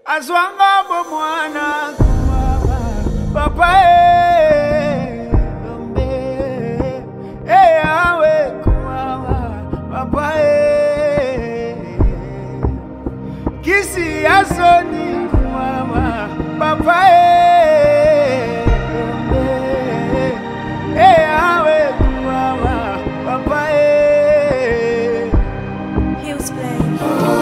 Azwanga bomwana papa Gombe awe kuwawa papa kisi asoni kuwawa papa Gombe awe kuwawa papa He was playing.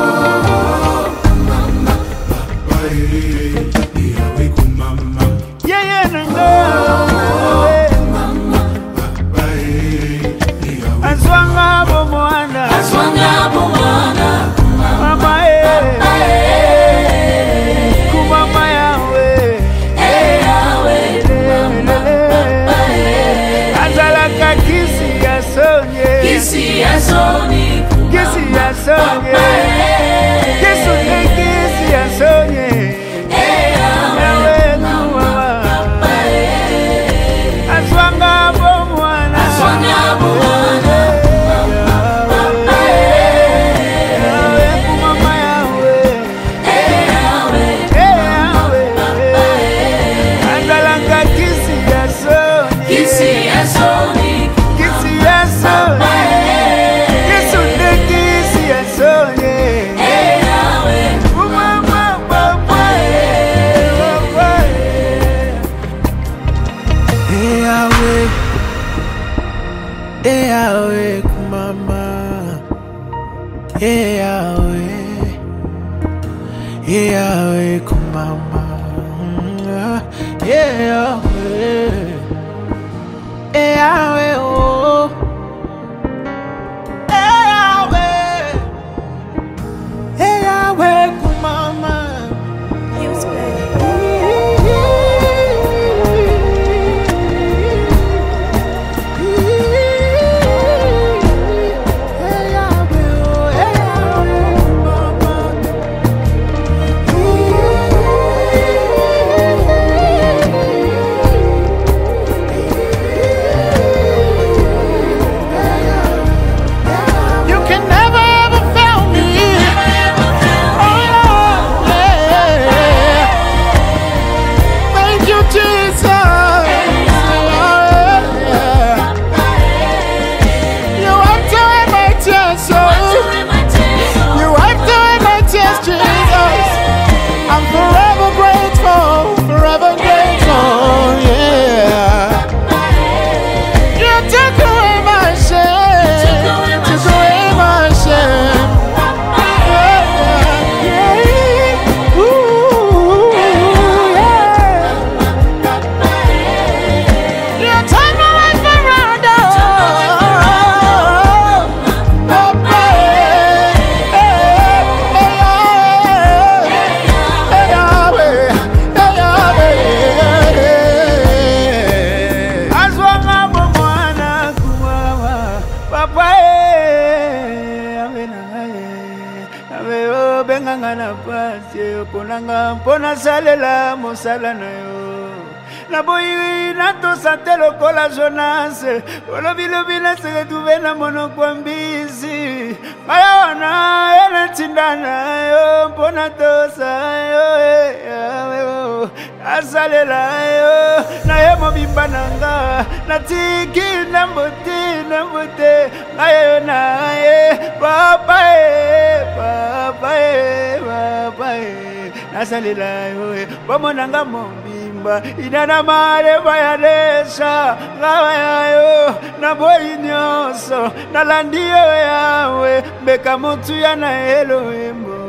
Yahweh, kumama, Yahweh, Yahweh, oh, Yahweh, Yahweh, kumama. He was playing. Ngana pasi ponanga pona salela mosala na yo na boyi na to satelo kola Jonas olobi na se tuve na mono kwa mbisi mayona ene tindana yo pona to sa yo asalela yo na yemo bimbananga na tiki na mbote mayona papa nasalela yo bamonanga mombimba inana mare bayadesha ngawa yo na boyi nyonso nalandiyo yawe mbeka mutu ya na Elohim.